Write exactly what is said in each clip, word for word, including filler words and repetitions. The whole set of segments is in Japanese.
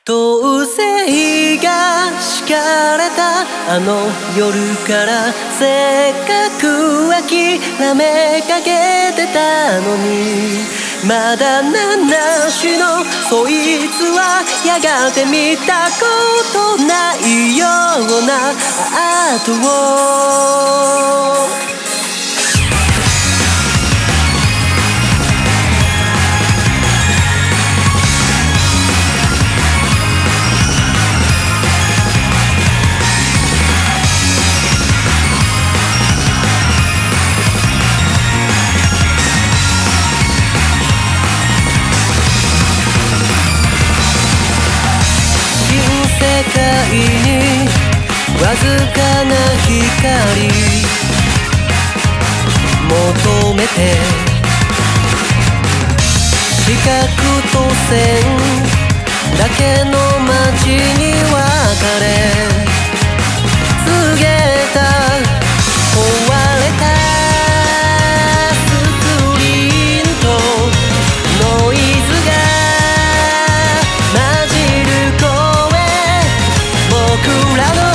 統制が敷かれたあの夜からせっかく諦めかけてたのに、まだ名しのそいつはやがて見たことないようなアートを世界にわずかな光求めて、四角と線だけの街に分かれ告げた壊れたスクリーンとノイズが混じる声、僕らの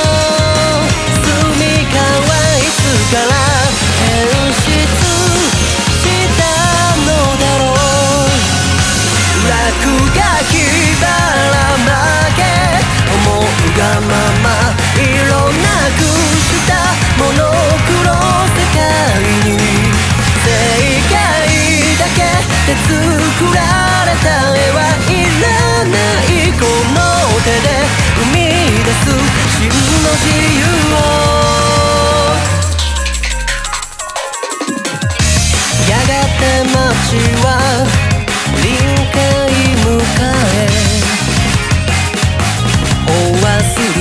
住みかはいつから変質したのだろう。落書きばらまけ思うがまま色なくしたモノクロ世界に、正解だけで作られた絵はいらない、この手で生み出す真の自由を。やがて街は臨界迎え飽和する、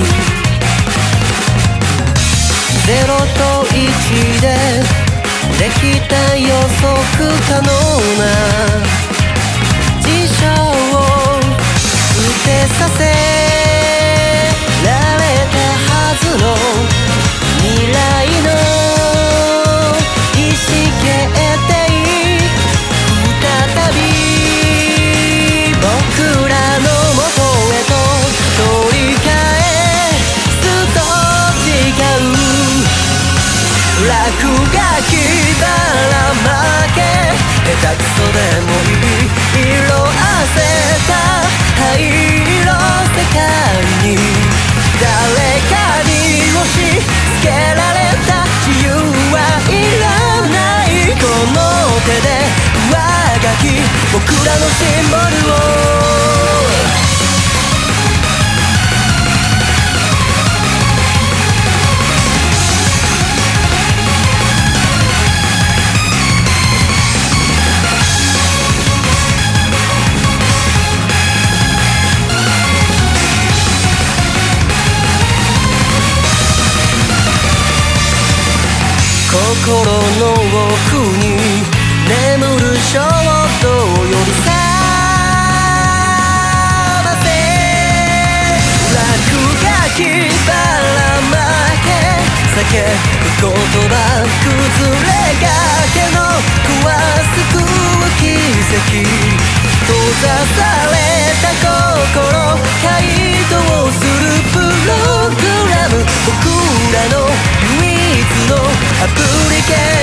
ゼロといちでできた予測可能な事象を捨てさせられたはずの未来の意思決定、再び僕らの元へと取り返すと誓う。落書きばらまけ下手くそでもいい色あせた灰色世界に、誰かに押し付けられた自由はいらない、この手で上書き僕らのシンボルを。心の奥に眠る衝動より覚ませ、落書きばらまけ叫ぶ言葉、崩れかけの壊す空奇跡、閉ざされた心解凍するプログラム、僕らの唯一のアプリケーション